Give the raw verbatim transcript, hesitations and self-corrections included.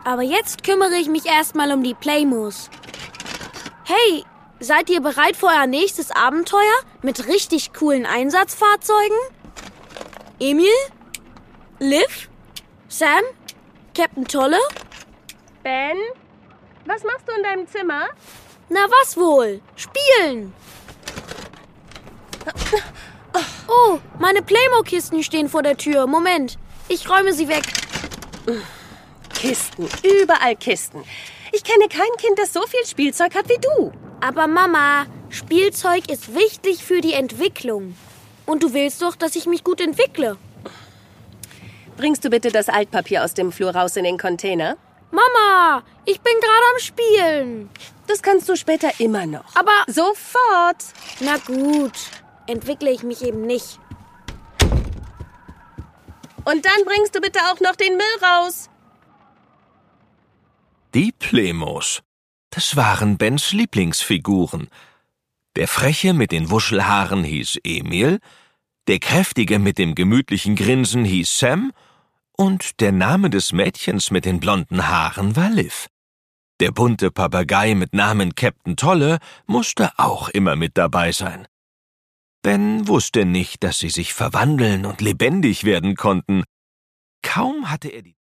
Aber jetzt kümmere ich mich erstmal um die Playmos. Hey, seid ihr bereit für euer nächstes Abenteuer mit richtig coolen Einsatzfahrzeugen? Emil? Liv? Sam? Captain Tolle? Ben? Was machst du in deinem Zimmer? Na was wohl? Spielen! Oh, meine Playmo-Kisten stehen vor der Tür. Moment, ich räume sie weg. Kisten, überall Kisten. Ich kenne kein Kind, das so viel Spielzeug hat wie du. Aber Mama, Spielzeug ist wichtig für die Entwicklung. Und du willst doch, dass ich mich gut entwickle. Bringst du bitte das Altpapier aus dem Flur raus in den Container? Mama, ich bin gerade am Spielen. Das kannst du später immer noch. Aber... Sofort. Na gut, entwickle ich mich eben nicht. Und dann bringst du bitte auch noch den Müll raus. Die Playmos. Das waren Bens Lieblingsfiguren. Der Freche mit den Wuschelhaaren hieß Emil, der Kräftige mit dem gemütlichen Grinsen hieß Sam und der Name des Mädchens mit den blonden Haaren war Liv. Der bunte Papagei mit Namen Captain Tolle musste auch immer mit dabei sein. Ben wusste nicht, dass sie sich verwandeln und lebendig werden konnten. Kaum hatte er die